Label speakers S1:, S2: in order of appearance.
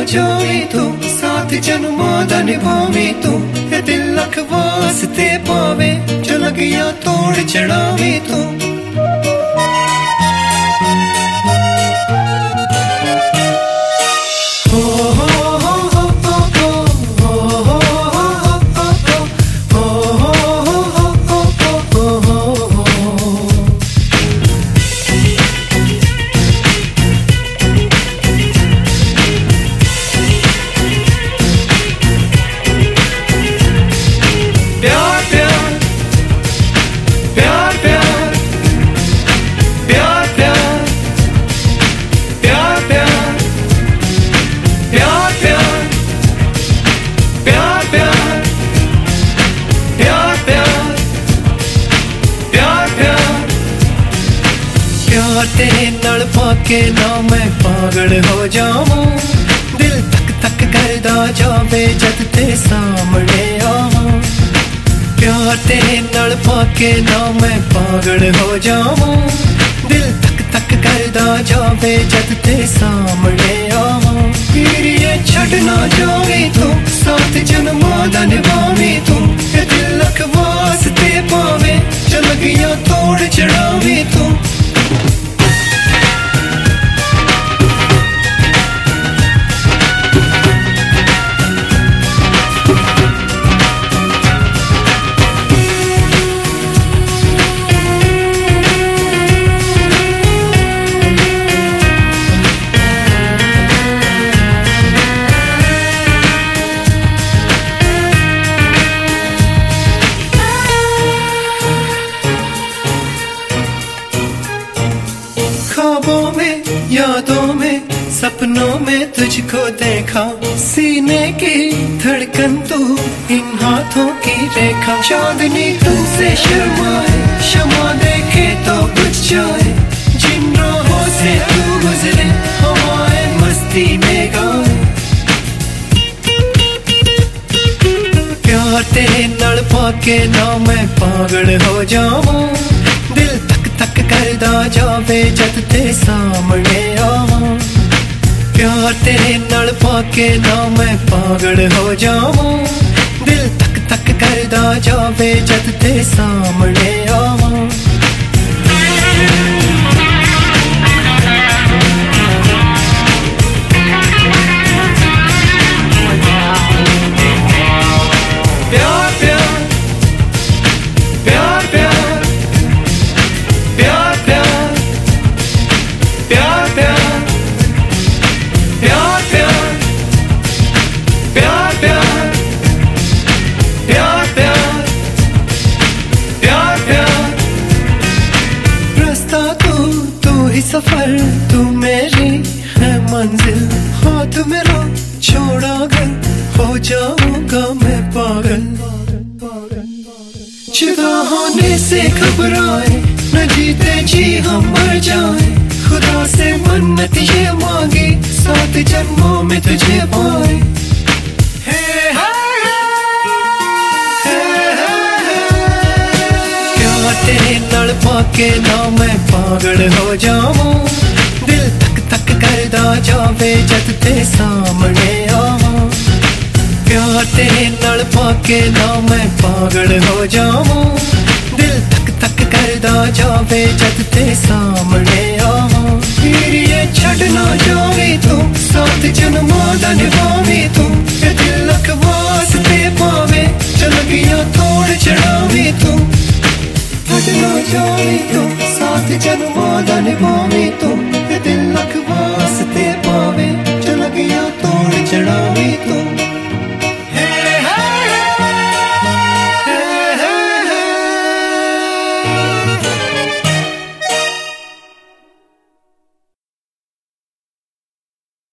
S1: जावे तू, साथ जन्मां दा निभावे तू, ए दिल लख वास्ते पावे, जो लगिया तोड़ चढ़ावे तू। प्यार तेरे नाल पाके ना मैं पागल हो जावां, दिल तक तक करदा जावे जद ते सामने आवां। प्यार तेरे नाल पाके ना मैं पागल हो जावां, दिल तक तक करदा जावे जद ते सामने आवां। पीरिए छड़ना जावे तू, साथ जन्मां दा निभावे तू, ए दिल लख वास्ते पावे, जो लगिया तोड़ चढ़ावे तू। ख्वाबों में, यादों में, सपनों में तुझको देखा, सीने की धड़कन तू, इन हाथों की रेखा। चांदनी तुमसे शर्माए, शमा देखे तो बुझ जाए, जिन राहों से तू गुजरे हवाएं मस्ती में गाए। प्यार तेरे नाल पाके ना मैं पागल हो जावां, दिल तक तक करदा जावे जद ते सामने आवां। प्यार तेरे नाल पाके ना मैं पागल हो जावां, दिल तक तक करदा जावे जद ते सामने आवां। सफर तू मेरी है मंजिल, हाथ मेरा छोड़ा कर हो जाऊंगा मैं पागल। जुदा होने से घबराए, न जीते जी हम मर जाए, खुदा से मन्नत ये मांगी, 7 जन्मों में तुझे पाए। तेरे नाल पाके ना मैं पागल हो जावां, दिल तक तक करदा जावे जद ते सामने आवां। प्यार तेरे नाल पाके ना मैं पागल हो जावां, दिल तक तक करदा जावे जद ते सामने आवां। पीरिए छड़ना जावे तू, साथ जन्मां दा निभावे तू, ए दिल लख वास्ते पावे, जो लगिया तोड़ चढ़ावे तू। छड़ना जावे तू, साथ जन्मां दा निभावे तू।